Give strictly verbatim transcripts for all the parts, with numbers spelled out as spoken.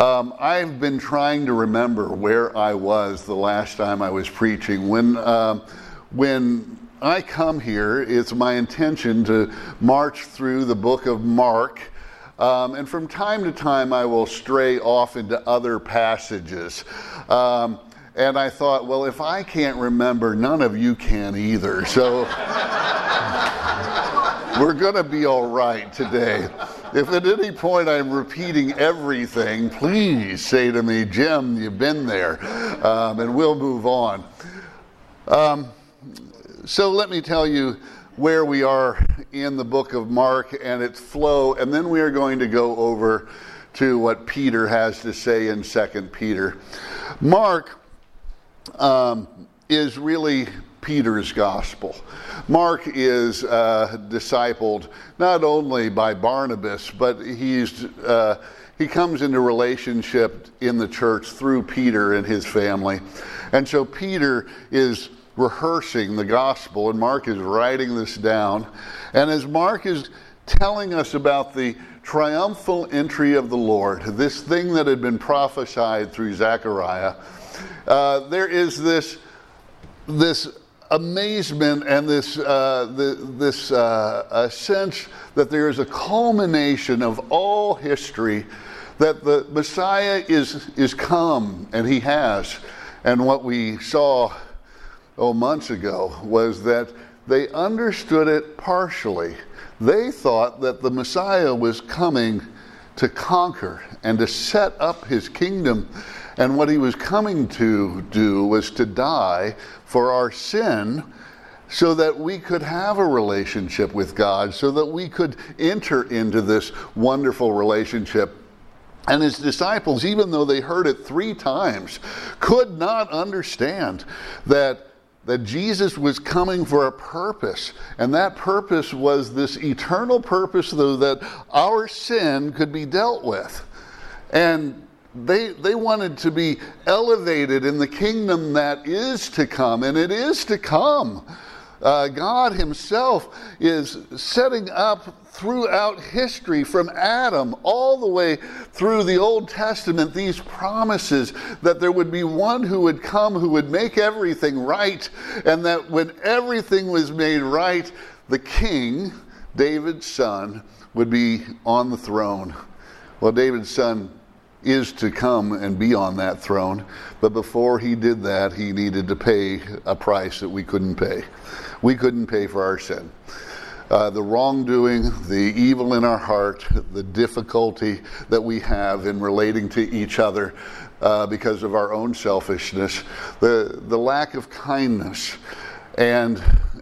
Um, I've been trying to remember where I was the last time I was preaching. When, um, when I come here, it's my intention to march through the book of Mark. Um, and from time to time, I will stray off into other passages. Um, and I thought, well, if I can't remember, none of you can either. So we're going to be all right today. If at any point I'm repeating everything, please say to me, Jim, you've been there, um, and we'll move on. Um, so let me tell you where we are in the book of Mark and its flow, and then we are going to go over to what Peter has to say in Second Peter. Mark um, is really Peter's gospel. Mark is uh, discipled not only by Barnabas, but he's uh, he comes into relationship in the church through Peter and his family. And so Peter is rehearsing the gospel, and Mark is writing this down. And as Mark is telling us about the triumphal entry of the Lord, this thing that had been prophesied through Zechariah, uh, there is this this amazement and this uh, the, this uh, a sense that there is a culmination of all history, that the Messiah is is come, and he has. And what we saw oh months ago was that they understood it partially. They thought that the Messiah was coming to conquer and to set up his kingdom. And what he was coming to do was to die for our sin so that we could have a relationship with God, so that we could enter into this wonderful relationship. And his disciples, even though they heard it three times, could not understand that that Jesus was coming for a purpose. And that purpose was this eternal purpose, though, that our sin could be dealt with. And They they wanted to be elevated in the kingdom that is to come, and it is to come. Uh, God himself is setting up throughout history, from Adam all the way through the Old Testament, these promises that there would be one who would come who would make everything right, and that when everything was made right, the king, David's son, would be on the throne. Well, David's son is to come and be on that throne, but before he did that, he needed to pay a price that we couldn't pay. We couldn't pay for our sin. Uh, the wrongdoing, the evil in our heart, the difficulty that we have in relating to each other uh, because of our own selfishness, the the lack of kindness, and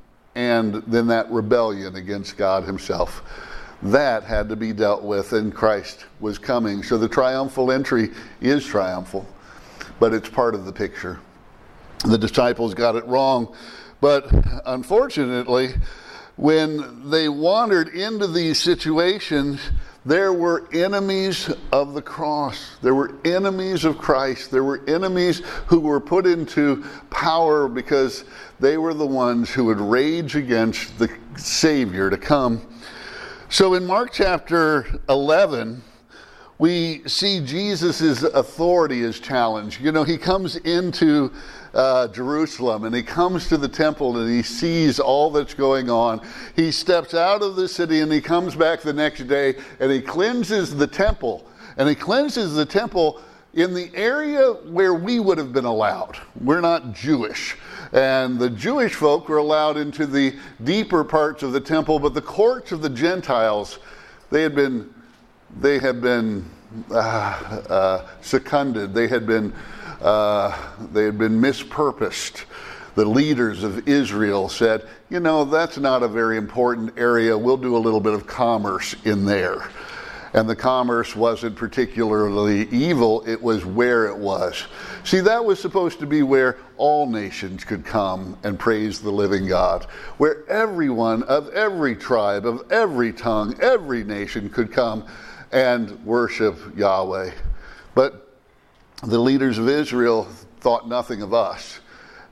and then that rebellion against God himself. That had to be dealt with, and Christ was coming. So the triumphal entry is triumphal, but it's part of the picture. The disciples got it wrong, but unfortunately, when they wandered into these situations, there were enemies of the cross. There were enemies of Christ. There were enemies who were put into power because they were the ones who would rage against the Savior to come. So in Mark chapter eleven, we see Jesus' authority is challenged. You know, he comes into uh, Jerusalem, and he comes to the temple, and he sees all that's going on. He steps out of the city, and he comes back the next day, and he cleanses the temple. And he cleanses the temple in the area where we would have been allowed. We're not Jewish. And the Jewish folk were allowed into the deeper parts of the temple, but the courts of the Gentiles, they had been, they had been uh, uh, seconded. They had been, uh, they had been mispurposed. The leaders of Israel said, you know, that's not a very important area. We'll do a little bit of commerce in there. And the commerce wasn't particularly evil, it was where it was. See, that was supposed to be where all nations could come and praise the living God, where everyone of every tribe, of every tongue, every nation could come and worship Yahweh. But the leaders of Israel thought nothing of us.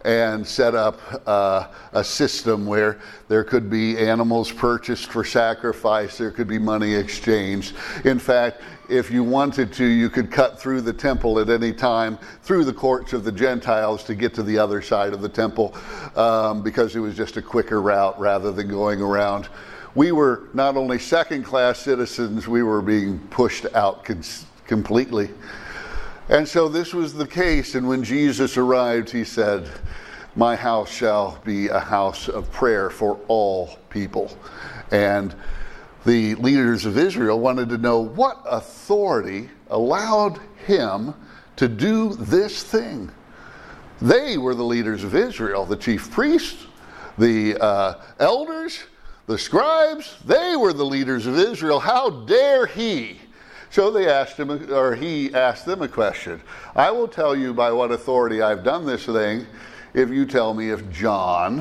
and set up uh, a system where there could be animals purchased for sacrifice, there could be money exchanged. In fact, if you wanted to, you could cut through the temple at any time, through the courts of the Gentiles to get to the other side of the temple, um, because it was just a quicker route rather than going around. We were not only second-class citizens, we were being pushed out con- completely. And so this was the case, and when Jesus arrived, he said, "My house shall be a house of prayer for all people." And the leaders of Israel wanted to know what authority allowed him to do this thing. They were the leaders of Israel, the chief priests, the uh, elders, the scribes. They were the leaders of Israel. How dare he? So they asked him, or he asked them a question. "I will tell you by what authority I've done this thing if you tell me if John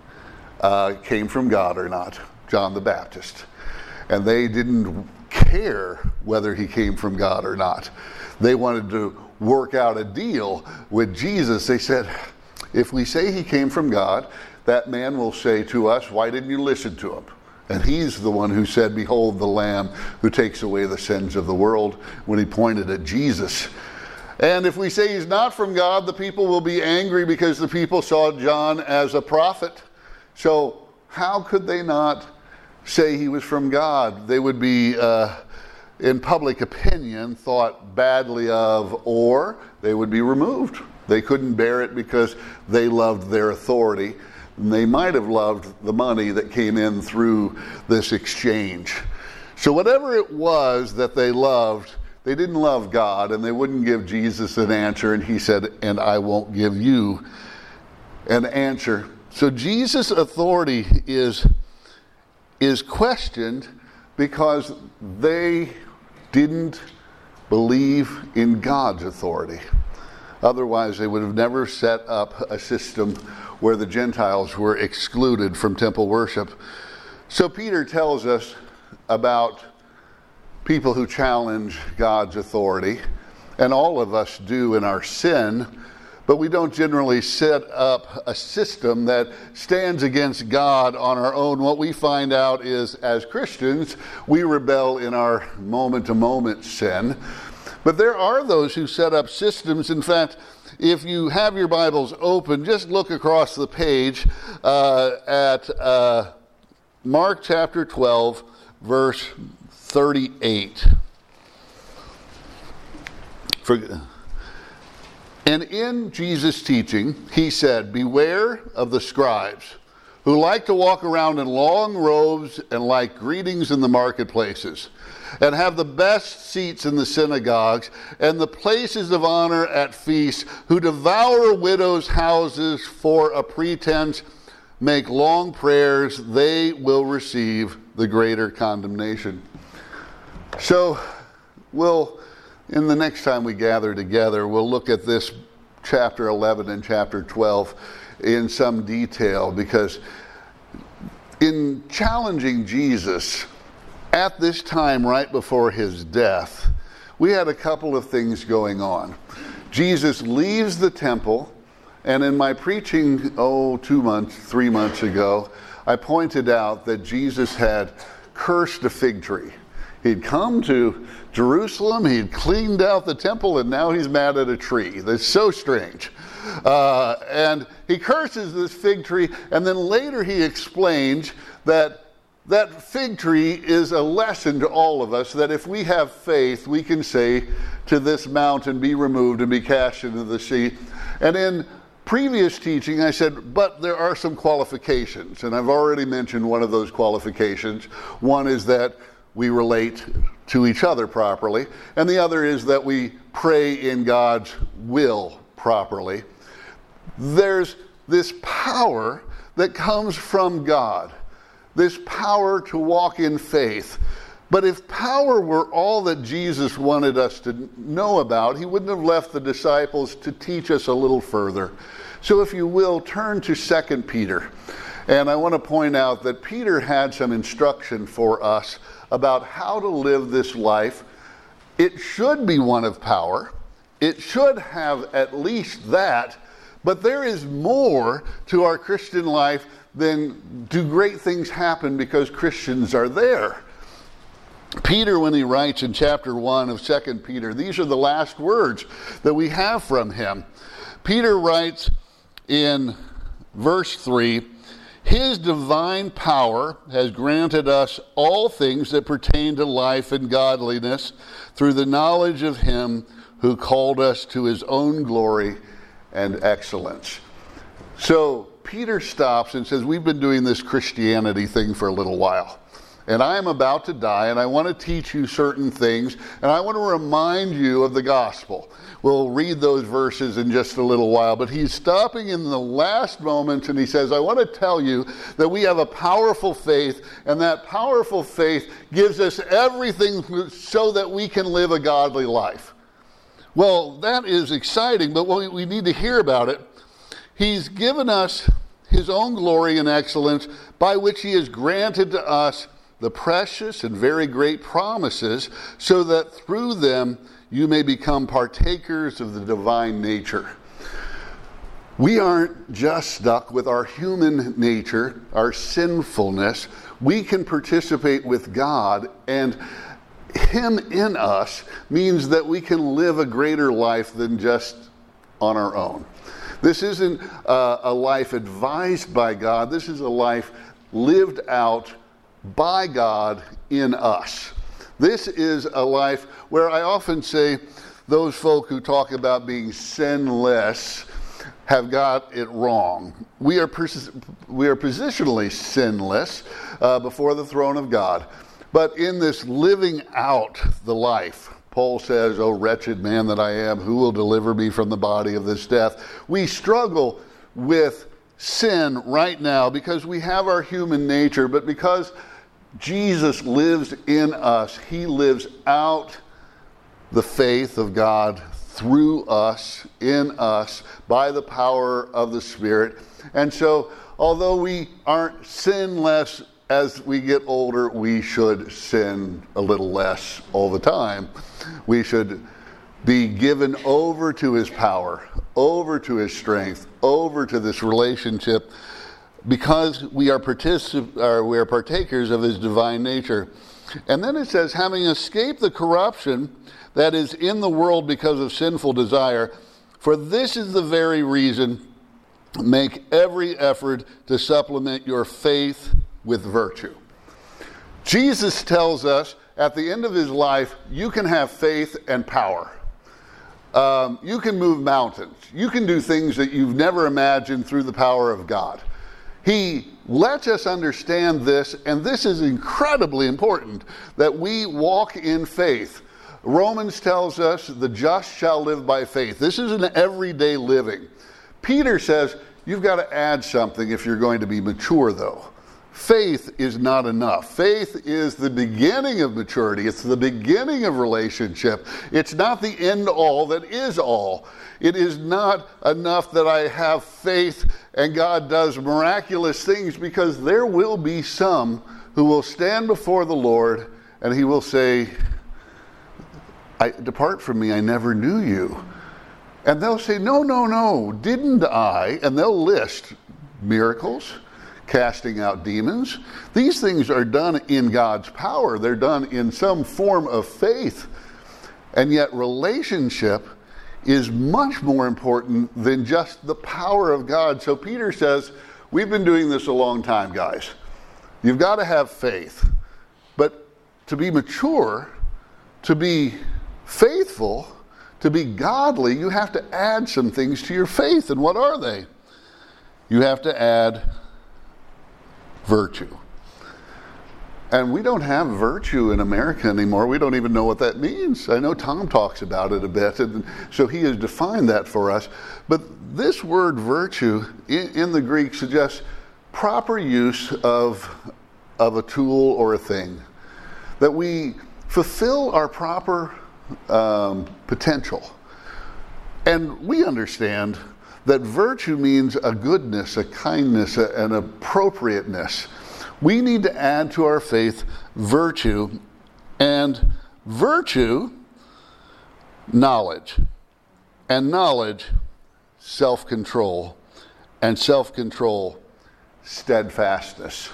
uh, came from God or not, John the Baptist." And they didn't care whether he came from God or not. They wanted to work out a deal with Jesus. They said, if we say he came from God, that man will say to us, "Why didn't you listen to him?" And he's the one who said, "Behold the Lamb who takes away the sins of the world," when he pointed at Jesus. And if we say he's not from God, the people will be angry because the people saw John as a prophet. So how could they not say he was from God? They would be, uh, in public opinion, thought badly of, or they would be removed. They couldn't bear it because they loved their authority. And they might have loved the money that came in through this exchange. So whatever it was that they loved, they didn't love God, and they wouldn't give Jesus an answer. And he said, "And I won't give you an answer." So Jesus' authority is is questioned because they didn't believe in God's authority. Otherwise, they would have never set up a system where the Gentiles were excluded from temple worship. So Peter tells us about people who challenge God's authority, and all of us do in our sin, but we don't generally set up a system that stands against God on our own. What we find out is, as Christians, we rebel in our moment-to-moment sin. But there are those who set up systems. In fact, if you have your Bibles open, just look across the page uh, at uh, Mark chapter twelve, verse thirty-eight. For, And in Jesus' teaching, he said, "Beware of the scribes, who like to walk around in long robes and like greetings in the marketplaces, and have the best seats in the synagogues and the places of honor at feasts, who devour widows' houses for a pretense, make long prayers. They will receive the greater condemnation." So we'll... in the next time we gather together, we'll look at this chapter eleven and chapter twelve in some detail, because in challenging Jesus at this time right before his death, we had a couple of things going on. Jesus leaves the temple, and in my preaching, oh, two months, three months ago, I pointed out that Jesus had cursed a fig tree. He'd come to Jerusalem, he'd cleaned out the temple, and now he's mad at a tree. That's so strange. Uh, and he curses this fig tree, and then later he explains that that fig tree is a lesson to all of us, that if we have faith, we can say to this mountain, "Be removed and be cast into the sea." And in previous teaching, I said, but there are some qualifications, and I've already mentioned one of those qualifications. One is that we relate to each other properly, and the other is that we pray in God's will properly. There's this power that comes from God, this power to walk in faith. But if power were all that Jesus wanted us to know about, he wouldn't have left the disciples to teach us a little further. So if you will, turn to Second Peter. And I want to point out that Peter had some instruction for us about how to live this life. It should be one of power. It should have at least that, But there is more to our Christian life than do great things happen because Christians are there. Peter, when he writes in chapter one of Second Peter, these are the last words that we have from him. Peter writes in verse three, "His divine power has granted us all things that pertain to life and godliness through the knowledge of him who called us to his own glory and excellence." So Peter stops and says, we've been doing this Christianity thing for a little while. And I am about to die, and I want to teach you certain things, and I want to remind you of the gospel. We'll read those verses in just a little while, but he's stopping in the last moments, and he says, I want to tell you that we have a powerful faith, and that powerful faith gives us everything so that we can live a godly life. Well, that is exciting, but we need to hear about it. He's given us his own glory and excellence, by which he has granted to us the precious and very great promises, so that through them you may become partakers of the divine nature. We aren't just stuck with our human nature, our sinfulness. We can participate with God, and him in us means that we can live a greater life than just on our own. This isn't uh, a life advised by God. This is a life lived out by God in us. This is a life where I often say those folk who talk about being sinless have got it wrong. We are, pers- we are positionally sinless uh, before the throne of God. But in this living out the life, Paul says, "O wretched man that I am, who will deliver me from the body of this death?" We struggle with sin right now because we have our human nature, but because Jesus lives in us, he lives out the faith of God through us, in us, by the power of the Spirit. And so, although we aren't sinless as we get older, we should sin a little less all the time. We should be given over to his power, over to his strength, over to this relationship, because we are, particip- or we are partakers of his divine nature. And then it says, having escaped the corruption that is in the world because of sinful desire, for this is the very reason, make every effort to supplement your faith with virtue. Jesus tells us at the end of his life, you can have faith and power. Um, you can move mountains. You can do things that you've never imagined through the power of God. He lets us understand this, and this is incredibly important, that we walk in faith. Romans tells us the just shall live by faith. This is an everyday living. Peter says you've got to add something if you're going to be mature, though. Faith is not enough. Faith is the beginning of maturity. It's the beginning of relationship. It's not the end all that is all. It is not enough that I have faith and God does miraculous things, because there will be some who will stand before the Lord and he will say, I, depart from me, I never knew you. And they'll say, no, no, no, didn't I? And they'll list miracles, casting out demons. These things are done in God's power. They're done in some form of faith. And yet relationship is much more important than just the power of God. So Peter says, we've been doing this a long time, guys. You've got to have faith. But to be mature, to be faithful, to be godly, you have to add some things to your faith. And what are they? You have to add virtue. And we don't have virtue in America anymore. We don't even know what that means. I know Tom talks about it a bit, and so he has defined that for us. But this word virtue in, in the Greek suggests proper use of, of a tool or a thing. That we fulfill our proper um, potential. And we understand that virtue means a goodness, a kindness, a, an appropriateness. We need to add to our faith virtue, and virtue, knowledge, and knowledge, self-control, and self-control, steadfastness.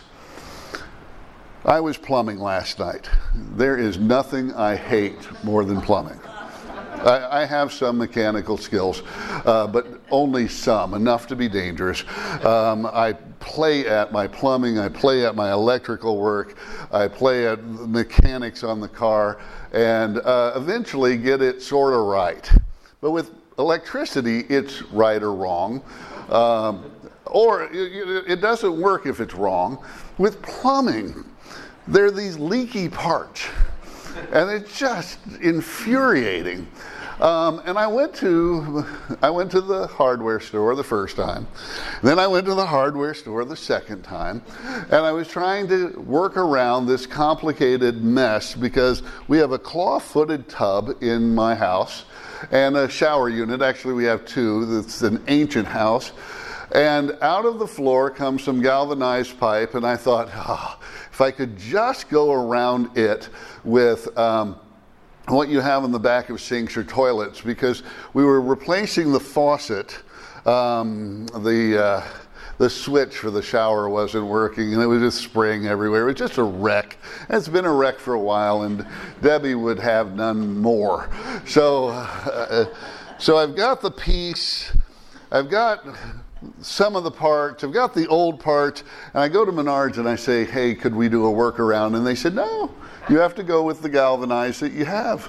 I was plumbing last night. There is nothing I hate more than plumbing. I, I have some mechanical skills, uh, but only some, enough to be dangerous. Um, I play at my plumbing, I play at my electrical work, I play at mechanics on the car, and uh, eventually get it sort of right. But with electricity, it's right or wrong. Um, or it, it doesn't work if it's wrong. With plumbing, there are these leaky parts, and it's just infuriating. Um, and I went to I went to the hardware store the first time. Then I went to the hardware store the second time. And I was trying to work around this complicated mess because we have a claw-footed tub in my house and a shower unit. Actually, we have two. It's an ancient house. And out of the floor comes some galvanized pipe. And I thought, oh, if I could just go around it with Um, what you have in the back of sinks or toilets, because we were replacing the faucet. Um, the uh, the switch for the shower wasn't working, and it was just spraying everywhere. It was just a wreck. And it's been a wreck for a while, and Debbie would have none more. So, uh, so I've got the piece. I've got some of the parts. I've got the old parts, and I go to Menards and I say, "Hey, could we do a workaround?" And they said, "No. You have to go with the galvanized that you have."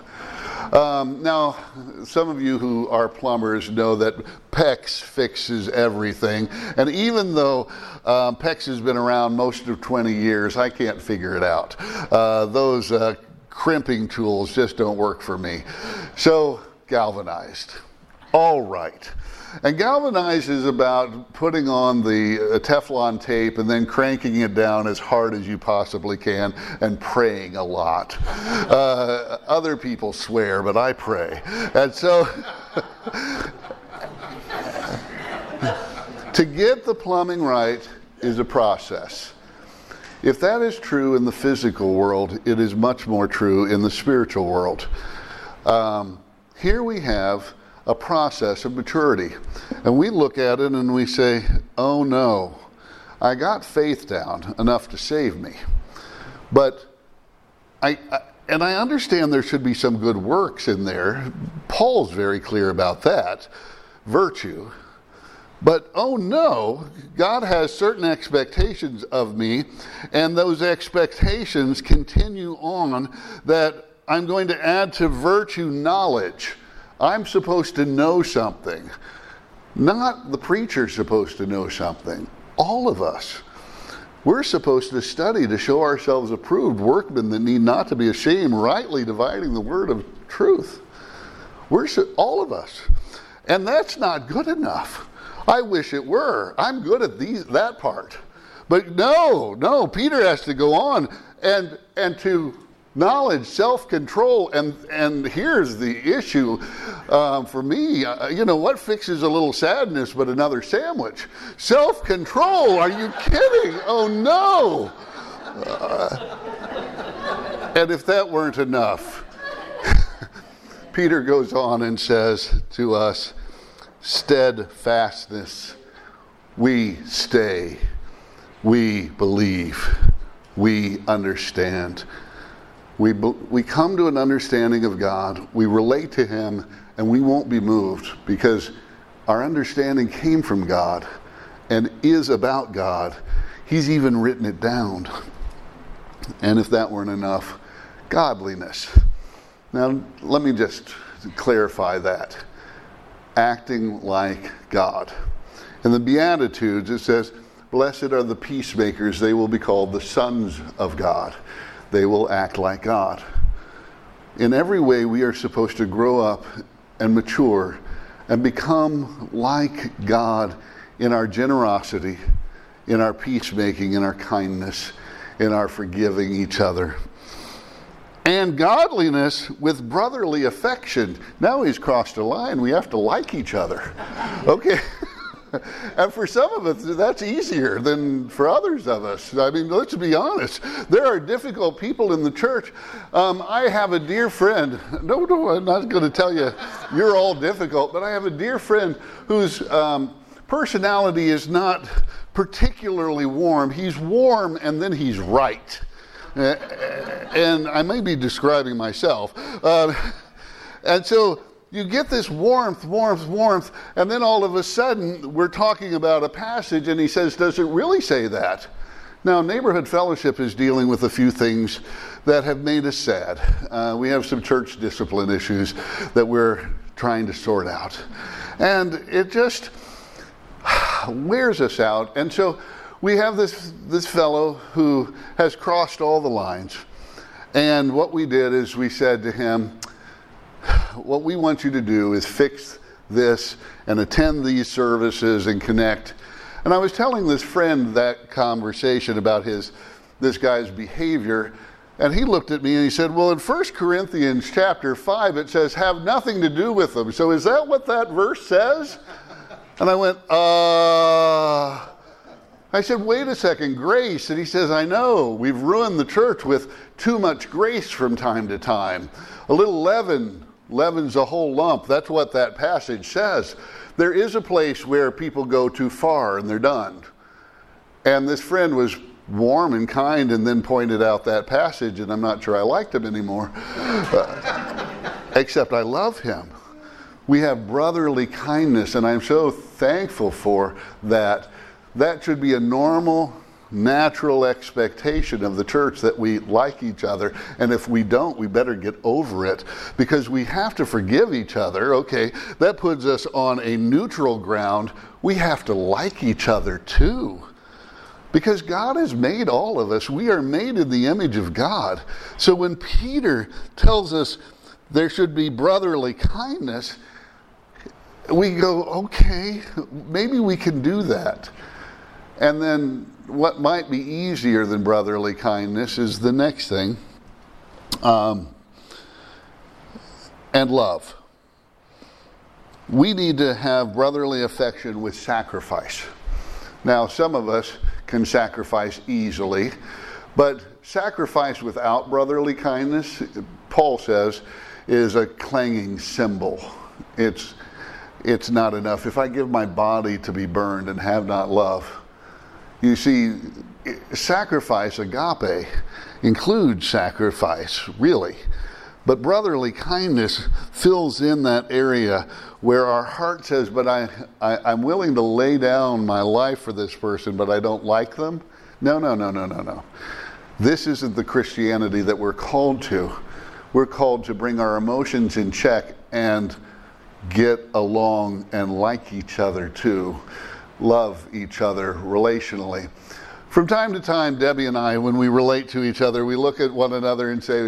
Um, now, some of you who are plumbers know that PEX fixes everything. And even though um, PEX has been around most of twenty years, I can't figure it out. Uh, those uh, crimping tools just don't work for me. So, galvanized. All right. And galvanized is about putting on the uh, Teflon tape and then cranking it down as hard as you possibly can and praying a lot. Uh, other people swear, but I pray. And so to get the plumbing right is a process. If that is true in the physical world, it is much more true in the spiritual world. Um, here we have a process of maturity. And we look at it and we say, oh no, I got faith down enough to save me. But I, I and I understand there should be some good works in there. Paul's very clear about that. Virtue. But oh no, God has certain expectations of me, and those expectations continue on that I'm going to add to virtue knowledge. I'm supposed to know something. Not the preacher's supposed to know something. All of us. We're supposed to study to show ourselves approved workmen that need not to be ashamed, rightly dividing the word of truth. We're all of us. And that's not good enough. I wish it were. I'm good at these that part. But no, no, Peter has to go on and and to knowledge, self-control, and and here's the issue um, for me. Uh, you know, what fixes a little sadness but another sandwich? Self-control. Are you kidding? Oh no! Uh, and if that weren't enough, Peter goes on and says to us, steadfastness. We stay. We believe. We understand. We, we come to an understanding of God, we relate to Him, and we won't be moved because our understanding came from God and is about God. He's even written it down. And if that weren't enough, godliness. Now, let me just clarify that. Acting like God. In the Beatitudes, it says, blessed are the peacemakers, they will be called the sons of God. They will act like God. In every way, we are supposed to grow up and mature and become like God in our generosity, in our peacemaking, in our kindness, in our forgiving each other. And godliness with brotherly affection. Now he's crossed a line. We have to like each other. Okay. And for some of us, that's easier than for others of us. I mean, let's be honest. There are difficult people in the church. Um, I have a dear friend. No, no, I'm not going to tell you you're all difficult, but I have a dear friend whose um, personality is not particularly warm. He's warm and then he's right. Uh, and I may be describing myself. Uh, and so you get this warmth, warmth, warmth, and then all of a sudden we're talking about a passage and he says, does it really say that? Now, Neighborhood Fellowship is dealing with a few things that have made us sad. Uh, we have some church discipline issues that we're trying to sort out. And it just wears us out. And so we have this, this fellow who has crossed all the lines. And what we did is we said to him, what we want you to do is fix this and attend these services and connect. And I was telling this friend that conversation about his this guy's behavior, and he looked at me and he said, well, in First Corinthians chapter five, it says, have nothing to do with them. So is that what that verse says? And I went, uh... I said, wait a second, grace. And he says, I know, we've ruined the church with too much grace from time to time. A little leaven leavens a whole lump. That's what that passage says. There is a place where people go too far and they're done. And this friend was warm and kind and then pointed out that passage, and I'm not sure I liked him anymore. uh, except I love him. We have brotherly kindness, and I'm so thankful for that. That should be a normal, natural expectation of the church, that we like each other. And if we don't, we better get over it, because we have to forgive each other. Okay, that puts us on a neutral ground. We have to like each other too, because God has made all of us. We are made in the image of God. So when Peter tells us there should be brotherly kindness, we go, okay, maybe we can do that. And then what might be easier than brotherly kindness is the next thing, um, and love. We need to have brotherly affection with sacrifice. Now, some of us can sacrifice easily, but sacrifice without brotherly kindness, Paul says, is a clanging cymbal. It's, it's not enough. If I give my body to be burned and have not love, you see, sacrifice, agape, includes sacrifice, really. But brotherly kindness fills in that area where our heart says, but I, I, I'm willing to lay down my life for this person, but I don't like them. No, no, no, no, no, no. This isn't the Christianity that we're called to. We're called to bring our emotions in check and get along and like each other too. Love each other relationally. From time to time, Debbie and I, when we relate to each other, we look at one another and say,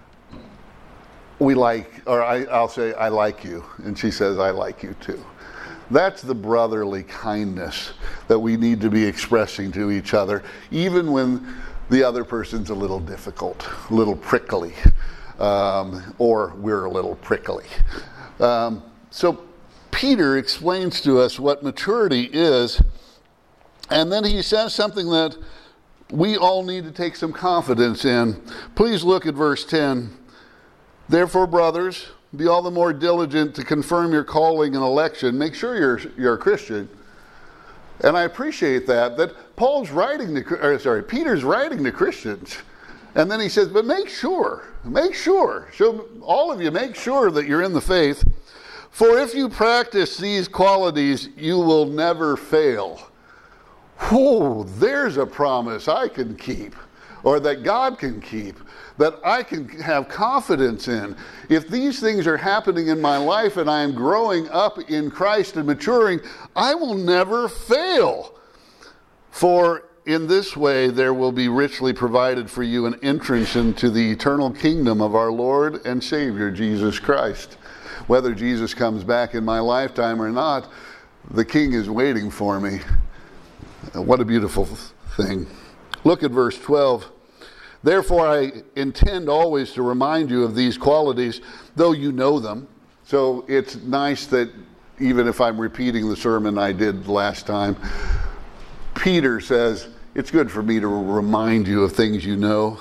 we like, or I, I'll say, I like you. And she says, I like you too. That's the brotherly kindness that we need to be expressing to each other, even when the other person's a little difficult, a little prickly, um, or we're a little prickly. Um, so Peter explains to us what maturity is, and then he says something that we all need to take some confidence in. Please look at verse ten. Therefore, brothers, be all the more diligent to confirm your calling and election. Make sure you're you're a Christian. And I appreciate that, that Paul's writing to, or sorry, Peter's writing to Christians. And then he says, but make sure, make sure. So all of you, make sure that you're in the faith. For if you practice these qualities, you will never fail. Whoa, there's a promise I can keep, or that God can keep, that I can have confidence in. If these things are happening in my life and I am growing up in Christ and maturing, I will never fail. For in this way there will be richly provided for you an entrance into the eternal kingdom of our Lord and Savior, Jesus Christ. Whether Jesus comes back in my lifetime or not, the King is waiting for me. What a beautiful thing. Look at verse twelve. Therefore, I intend always to remind you of these qualities, though you know them. So it's nice that even if I'm repeating the sermon I did last time, Peter says, it's good for me to remind you of things you know.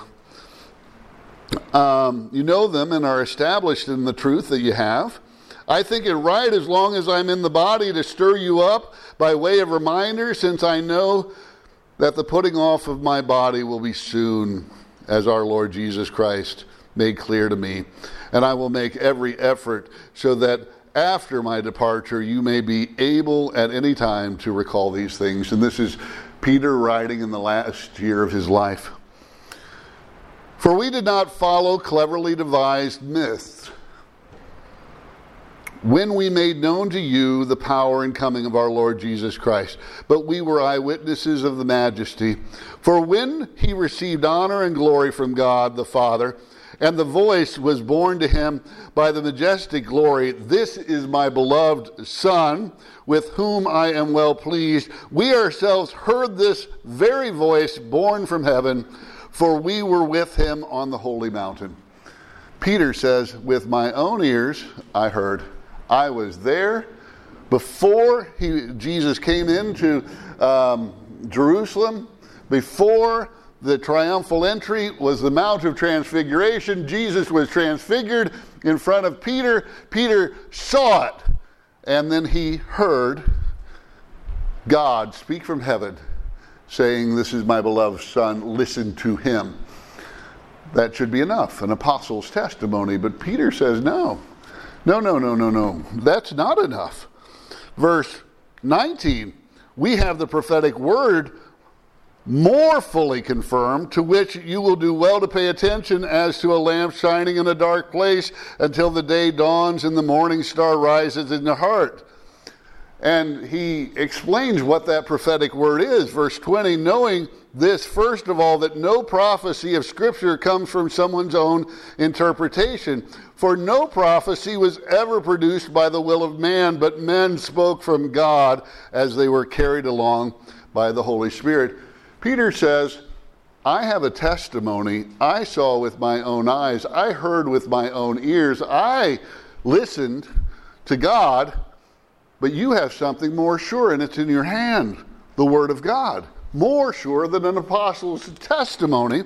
Um, you know them and are established in the truth that you have. I think it right, as long as I'm in the body, to stir you up by way of reminder, since I know that the putting off of my body will be soon, as our Lord Jesus Christ made clear to me. And I will make every effort so that after my departure you may be able at any time to recall these things. And this is Peter writing in the last year of his life. For we did not follow cleverly devised myths when we made known to you the power and coming of our Lord Jesus Christ, but we were eyewitnesses of the majesty. For when he received honor and glory from God the Father, and the voice was borne to him by the majestic glory, "This is my beloved Son, with whom I am well pleased," we ourselves heard this very voice borne from heaven, for we were with him on the holy mountain. Peter says, with my own ears I heard. I was there before he, Jesus came into um, Jerusalem, before the triumphal entry was the Mount of Transfiguration. Jesus was transfigured in front of Peter. Peter saw it, and then he heard God speak from heaven, saying, "This is my beloved Son, listen to him." That should be enough, an apostle's testimony. But Peter says, no. No, no, no, no, no. That's not enough. Verse nineteen, we have the prophetic word more fully confirmed, to which you will do well to pay attention as to a lamp shining in a dark place until the day dawns and the morning star rises in the heart. And he explains what that prophetic word is. Verse twenty, knowing this, first of all, that no prophecy of Scripture comes from someone's own interpretation. For no prophecy was ever produced by the will of man, but men spoke from God as they were carried along by the Holy Spirit. Peter says, I have a testimony. I saw with my own eyes. I heard with my own ears. I listened to God, but you have something more sure, and it's in your hand, the Word of God. More sure than an apostle's testimony.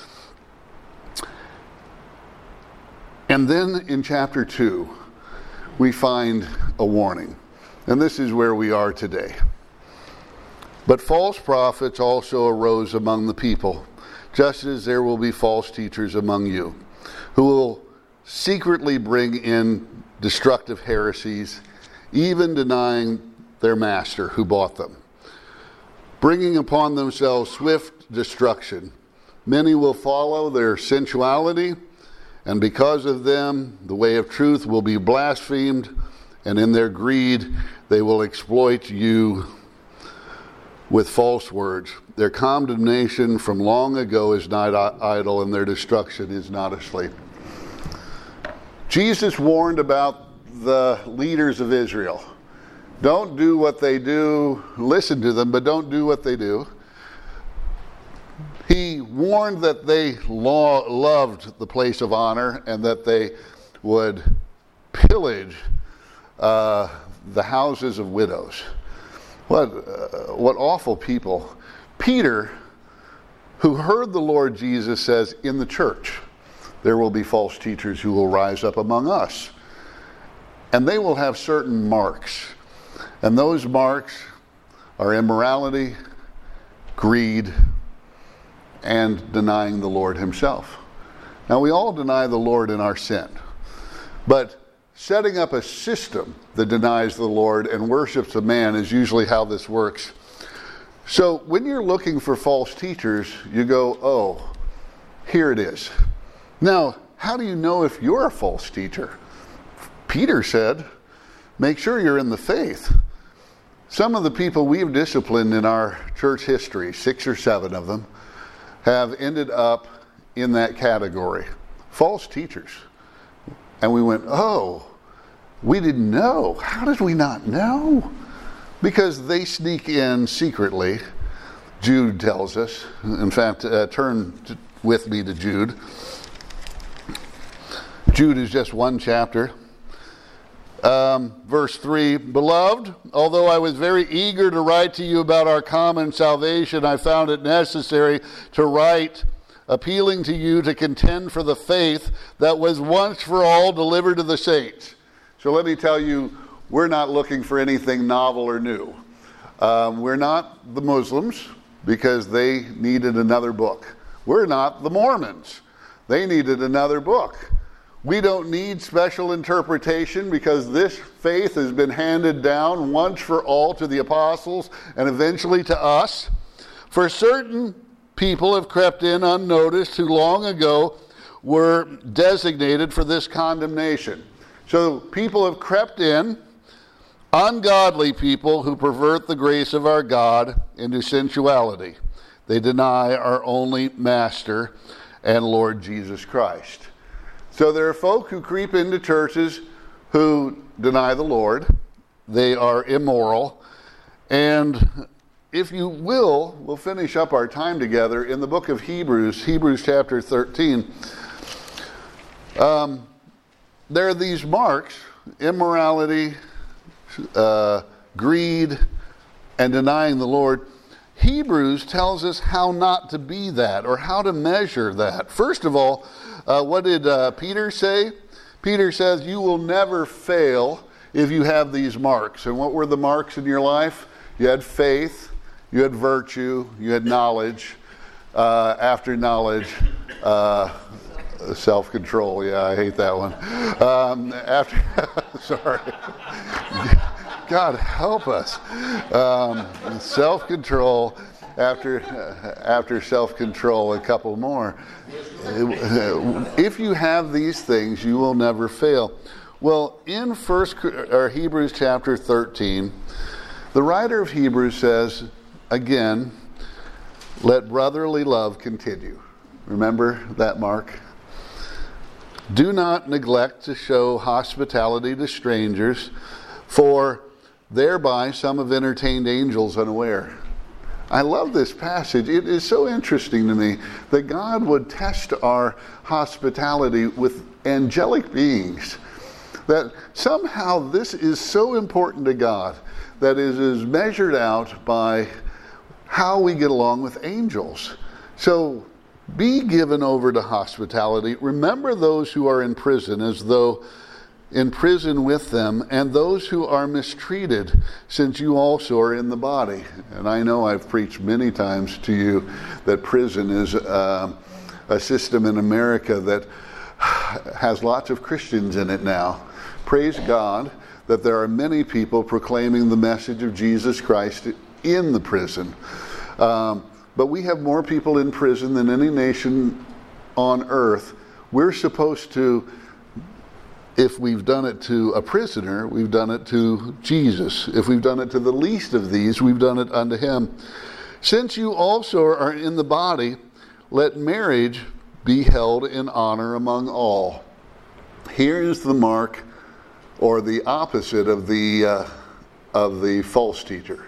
And then in chapter two, we find a warning. And this is where we are today. But false prophets also arose among the people, just as there will be false teachers among you, who will secretly bring in destructive heresies, even denying their master who bought them, bringing upon themselves swift destruction. Many will follow their sensuality, and because of them, the way of truth will be blasphemed, and in their greed, they will exploit you with false words. Their condemnation from long ago is not idle, and their destruction is not asleep. Jesus warned about the leaders of Israel. Don't do what they do. Listen to them, but don't do what they do. He warned that they law, loved the place of honor, and that they would pillage uh, the houses of widows. What, uh, what awful people. Peter, who heard the Lord Jesus, says, in the church, there will be false teachers who will rise up among us. And they will have certain marks. And those marks are immorality, greed, and denying the Lord himself. Now, we all deny the Lord in our sin. But setting up a system that denies the Lord and worships a man is usually how this works. So when you're looking for false teachers, you go, oh, here it is. Now, how do you know if you're a false teacher? Peter said, make sure you're in the faith. Some of the people we've disciplined in our church history, six or seven of them, have ended up in that category. False teachers. And we went, oh, we didn't know. How did we not know? Because they sneak in secretly. Jude tells us. In fact, uh, turn to, with me to Jude. Jude is just one chapter. Um, verse three, beloved, although I was very eager to write to you about our common salvation, I found it necessary to write, appealing to you to contend for the faith that was once for all delivered to the saints. So let me tell you, we're not looking for anything novel or new. Um, we're not the Muslims, because they needed another book. We're not the Mormons. They needed another book. We don't need special interpretation, because this faith has been handed down once for all to the apostles and eventually to us. For certain people have crept in unnoticed who long ago were designated for this condemnation. So people have crept in, ungodly people who pervert the grace of our God into sensuality. They deny our only Master and Lord Jesus Christ. So there are folk who creep into churches who deny the Lord. They are immoral. And if you will, we'll finish up our time together in the book of Hebrews, Hebrews chapter thirteen. Um, there are these marks: immorality, uh, greed, and denying the Lord. Hebrews tells us how not to be that, or how to measure that. First of all, uh, what did uh, Peter say? Peter says, you will never fail if you have these marks. And what were the marks in your life? You had faith, you had virtue, you had knowledge. Uh, after knowledge, uh, self-control. Yeah, I hate that one. Um, after, sorry. God help us. Um, self-control, after uh, after self-control, a couple more. If you have these things, you will never fail. Well, in First or Hebrews chapter thirteen, the writer of Hebrews says, again, let brotherly love continue. Remember that, Mark? Do not neglect to show hospitality to strangers, for thereby some have entertained angels unaware. I love this passage. It is so interesting to me that God would test our hospitality with angelic beings. That somehow this is so important to God that it is measured out by how we get along with angels. So be given over to hospitality. Remember those who are in prison as though in prison with them, and those who are mistreated, since you also are in the body. And I know I've preached many times to you that prison is uh, a system in America that has lots of Christians in it now. Praise God that there are many people proclaiming the message of Jesus Christ in the prison. Um, but we have more people in prison than any nation on earth. We're supposed to, if we've done it to a prisoner, we've done it to Jesus. If we've done it to the least of these, we've done it unto him. Since you also are in the body, let marriage be held in honor among all. Here is the mark, or the opposite of the uh, of the false teacher.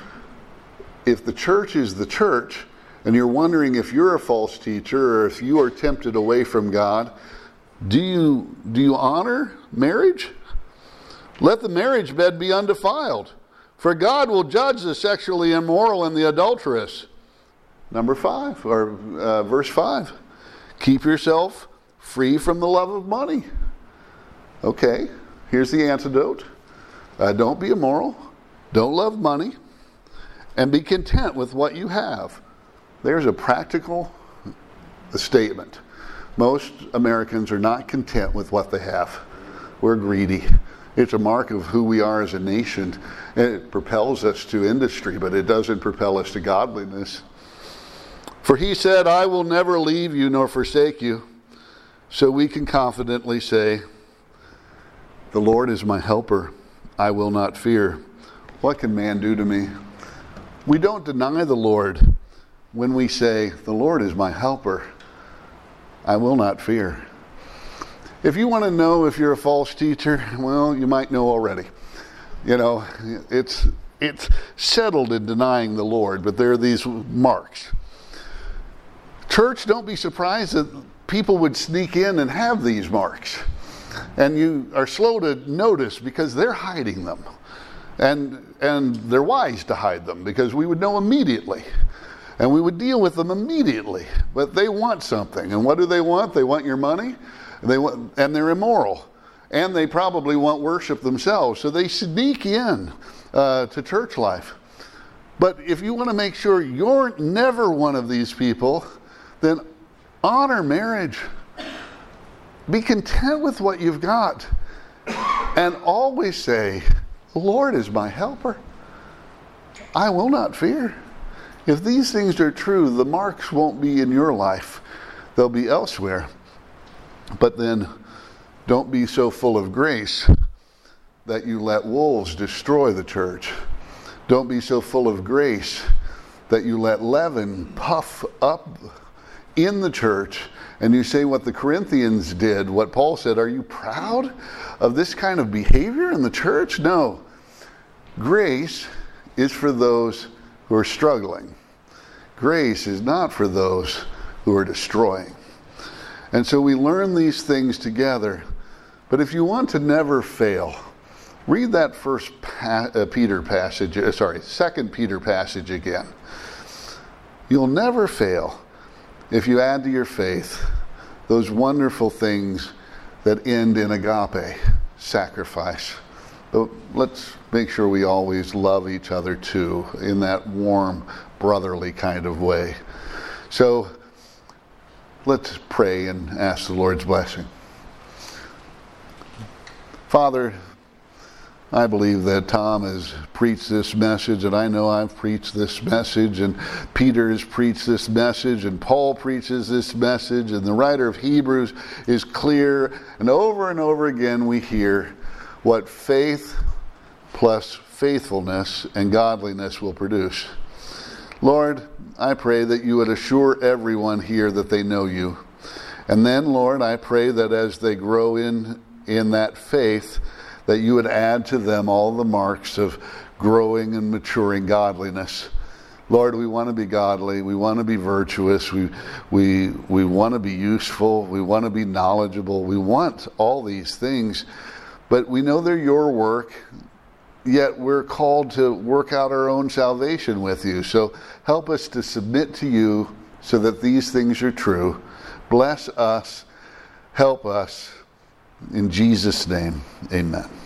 If the church is the church, and you're wondering if you're a false teacher or if you are tempted away from God, do you do you honor marriage? Let the marriage bed be undefiled, for God will judge the sexually immoral and the adulterous. Number five, or uh, verse five. Keep yourself free from the love of money. Okay, here's the antidote. Uh, don't be immoral. Don't love money. And be content with what you have. There's a practical statement. Most Americans are not content with what they have. We're greedy. It's a mark of who we are as a nation. And it propels us to industry, but it doesn't propel us to godliness. For he said, I will never leave you nor forsake you. So we can confidently say, the Lord is my helper. I will not fear. What can man do to me? We don't deny the Lord when we say, the Lord is my helper. I will not fear. If you want to know if you're a false teacher, well, you might know already. You know, it's it's settled in denying the Lord, but there are these marks. Church, don't be surprised that people would sneak in and have these marks. And you are slow to notice because they're hiding them. And, and they're wise to hide them because we would know immediately. And we would deal with them immediately. But they want something. And what do they want? They want your money. They want, and they're immoral. And they probably want worship themselves. So they sneak in uh, to church life. But if you want to make sure you're never one of these people, then honor marriage. Be content with what you've got. And always say, the Lord is my helper. I will not fear. If these things are true, the marks won't be in your life. They'll be elsewhere. But then don't be so full of grace that you let wolves destroy the church. Don't be so full of grace that you let leaven puff up in the church and you say what the Corinthians did, what Paul said, are you proud of this kind of behavior in the church? No. Grace is for those who are struggling. Grace is not for those who are destroying. And so we learn these things together. But if you want to never fail, read that first pa- uh, Peter passage, uh, sorry, second Peter passage again. You'll never fail if you add to your faith those wonderful things that end in agape, sacrifice. But let's make sure we always love each other too, in that warm, brotherly kind of way. So let's pray and ask the Lord's blessing. Father, I believe that Tom has preached this message, and I know I've preached this message, and Peter has preached this message, and Paul preaches this message, and the writer of Hebrews is clear, and over and over again we hear what faith plus faithfulness and godliness will produce. Lord, I pray that you would assure everyone here that they know you. And then, Lord, I pray that as they grow in, in that faith, that you would add to them all the marks of growing and maturing godliness. Lord, we want to be godly. We want to be virtuous. We, we, we want to be useful. We want to be knowledgeable. We want all these things. But we know they're your work, yet we're called to work out our own salvation with you. So help us to submit to you so that these things are true. Bless us. Help us. In Jesus' name, amen.